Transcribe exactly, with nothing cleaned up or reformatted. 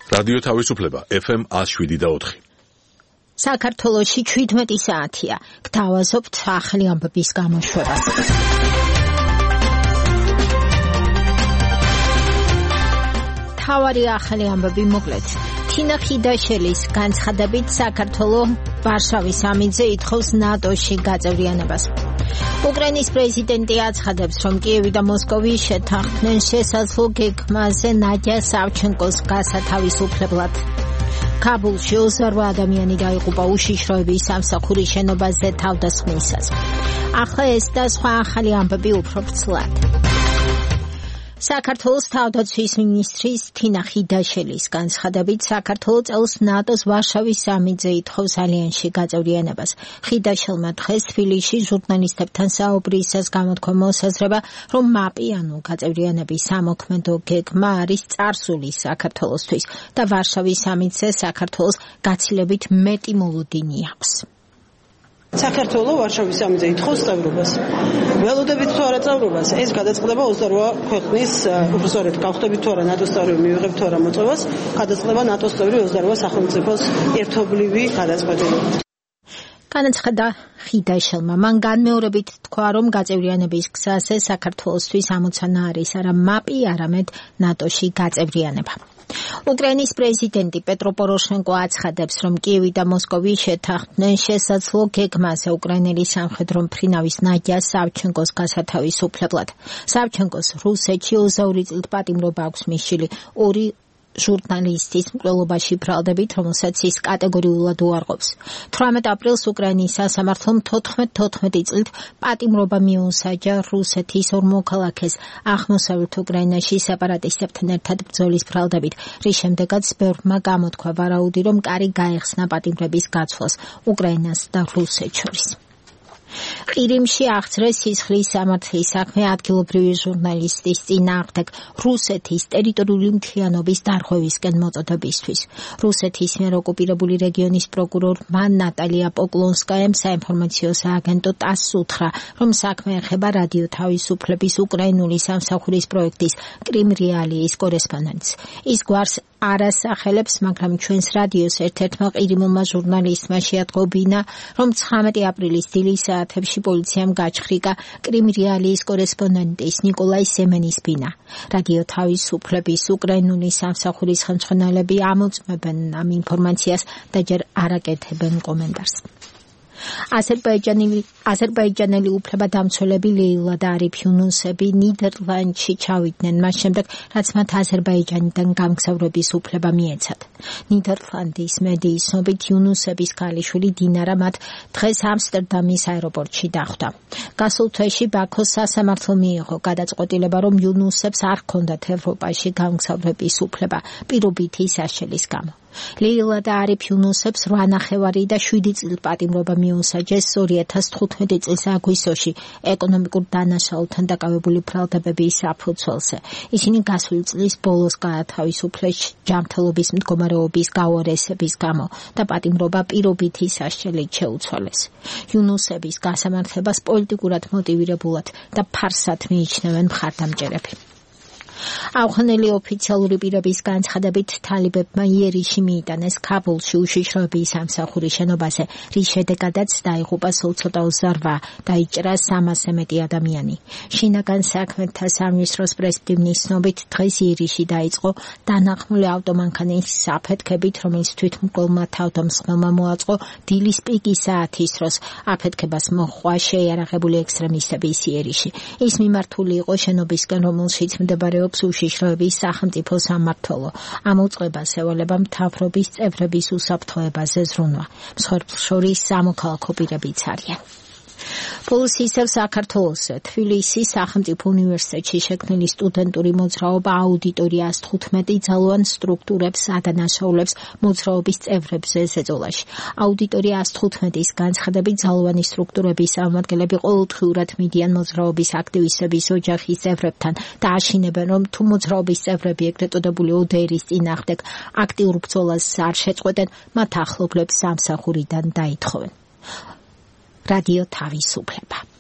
რადიო თავისუფლება ეფ ემ one oh seven და four. საქართველოში შვიდმეტი საათია. გთავაზობთ ახალი ამბების გამოშვებას. თავარი ახალი ამბები მოკლედ. თინა ხიდაშელის განცხადებით საქართველოს ვარშავის სამიტზე ითხოვს ნატოში გაწევრიანებას. უკრაინის პრეზიდენტი აცხადებს, რომ კიევი და მოსკოვი შეთანხმდნენ შესაძლო გეგმაზე ნადია სავჩენკოს გასათავისუფლებლად. კაბულში ოცდაორი ადამიანი დაიღუპა უშიშროების სამსახურის შენობაზე თავდასხმისას. ახლა ეს და სხვა ახალი ამბები უფრო ვრცლად. საქართველოს თავდაცვის მინისტრის თინა ხიდაშელის განცხადებით, საქართველო წელს ნატოს ვარშავის სამიტზე ითხოვს ალიანსში გაწევრიანებას. ხიდაშელმა დღეს თბილისში ჟურნალისტებთან საუბრისას გამოთქვა მოსაზრება, რომ მაპი ანუ გაწევრიანების სამოქმედო გეგმა არის წარსული საქართველოსთვის და ვარშავის სამიტზე საქართველოს გაცილებით მეტი მოლოდინი აქვს. საქართველოს ვარშავის სამიტზე ითხოვს წევრობას. ველოდებით თუ არა წევრობას, ეს გადაწყდება ოცდაორი ქვეყნის, უბრალოდ გავხდებით თუ არა ნატოს წევრი, მივიღებთ თუ არა მოწვევას, გადაწყდება ნატოს წევრი ოცდაორი სახელმწიფოს ერთობლივი გადაწყვეტილება. განაცხადა ხიდაშელმა. მან განმეორებით თქვა, რომ გაწევრიანების გზაზე საქართველოსთვის ამოცანა არის არა მაპი, არამედ ნატოში გაწევრიანება. უკრაინის პრეზიდენტი პეტრო პოროშენკო აცხადებს, რომ კიევი და მოსკოვი შეთანხმდნენ შესაძლო გეგმაზე უკრაინელი სამხედრო მფრინავის ნადია სავჩენკოს გასათავისუფლებლად. სავჩენკოს რუსეთში ოცდაორი წლით პატიმრობა აქვს მისული. ორი ჟურნალისტის მკვლელობაში ბრალდებით, რომელსაც ის კატეგორიულად უარყოფს. თვრამეტ აპრილს უკრაინის სასამართლომ თოთხმეტ თოთხმეტი წლით პატიმრობა მიუსაჯა რუსეთის ორ მოქალაქეს აღმოსავლეთ უკრაინაში სეპარატისტებთან ერთად ბრძოლის ბრალდებით, რის შემდეგაც ბევრმა გამოთქვა ვარაუდი, რომ კარი გაეხსნა პატიმრების გაცვლას უკრაინას და რუსეთს შორის. ყირიმში აღძრეს სისხლის სამართლის საქმე ადგილობრივი ჟურნალისტის წინააღმდეგ რუსეთის ტერიტორიული მთლიანობის დარღვევისკენ მოწოდებისთვის. რუსეთის მიერ ოკუპირებული რეგიონის პროკურორმა ნატალია პოკლონსკაიამ საინფორმაციო სააგენტო ტასს უთხრა, რომ საქმე ეხება რადიო თავისუფლების უკრაინული სამსახურის პროექტის კრიმ რეალიის კორესპონდენტს. ის გვარს არ ასახელებს, მაგრამ ჩვენს რადიოს ერთ-ერთმა ყირიმულმა ჟურნალისტმა შეატყობინა, რომ ცხრამეტი აპრილის დილის საათებში პოლიციამ გაჩხრიკა კრიმ რეალიის კორესპონდენტის ნიკოლაი სემენის ბინა. რადიო თავისუფლების უკრაინული სამსახურის ხელმძღვანელები ამოწმებენ ამ ინფორმაციას და ჯერ არ აკეთებენ კომენტარს. აზერბაიჯანელი უფლებადამცველები ლეილა და არიფ იუნუსები ნიდერლანდში ჩავიდნენ მას შემდეგ, რაც მათ აზერბაიჯანიდან გამგზავრების უფლება მიეცათ. ნიდერლანდის მედიის ცნობით იუნუსების ქალიშვილი დინარა მათ დღეს ამსტერდამის აეროპორტში დახვდა. გასულ თვეში ბაქოს სასამართლო მიიღო გადაწყვეტილება, რომ იუნუსებს არ ჰქონდათ ევროპაში გამგზავრების უფლება პირობითი საშელის გამო. ლეილა და არიფ იუნუსებს რვა ნახევარი და შვიდი წლის პატიმრობა მიუსაჯეს ორი ათას თხუთმეტი წლის აგვისტოში ეკონომიკურ დანაშაულთან დაკავებული ბრალდებების საფუძველზე. ისინი გასული წლის ბოლოს გაათავისუფლეს ჯანმრთელობის მდგომარეობის გაუარესების გამო და პატიმრობა პირობითი საშელით შეუცვალეს. იუნუსების გასამართლებას პოლიტიკურად მოტივირებულად და ფარსად მიიჩნევენ მხარდამჭერები. ავღანელი ოფიციალური პირების განცხადებით, თალიბებმა იერიში მიიტანეს ქაბულში უშიშროების სამსახურის შენობაზე, რის შედეგადაც დაიღუპა სულ ცოტა ოცდარვა, დაიჭრა სამასზე მეტი ადამიანი. შინაგან საქმეთა სამინისტროს პრესტივნის ცნობით, დღეს იერიში დაიწყო დანახმული ავტომანქანის საფეთქებით, რომელიც თვითმკვლელმა თავდამსხმელმა მოაწყო დილის პიკის საათის დროს. აფეთქებას მოჰყვა შეიარაღებული ექსტრემისტების იერიში. ის მიმართული იყო შენობისკენ, რომელშიც მდებარეობს უშიშროების სახელმწიფო სამმართველო. ამ უწყებას ევალება მთავრობის წევრების უსაფრთხოებაზე ზრუნვა. მსხვერპლ შორის სამოქალაქო პირებიც არიან. Polus isევ საქართველოსზე თბილისის სახელმწიფო უნივერსიტეტში შექმნილი სტუდენტური მოძრაობა აუდიტორიას თხუთმეტი ძალოვან სტრუქტურებს ადანაშაულებს მოძრაობის წევრებზე ზეწოლაში. აუდიტორიას თხუთმეტის განცხადებით ძალოვანი სტრუქტურების წარმომადგენლები ყოველდღიურად მიდიან მოძრაობის აქტივისტების ოჯახის წევრებთან და აშინებენ, რომ თუ მოძრაობის წევრები ეგრეთ წოდებული O D R-ის წინააღმდეგ აქტიურ ბრძოლას არ შეწყვეტენ, მათ ახლობლებს სამსახურიდან დაითხოვენ. რადიო თავისუფლება.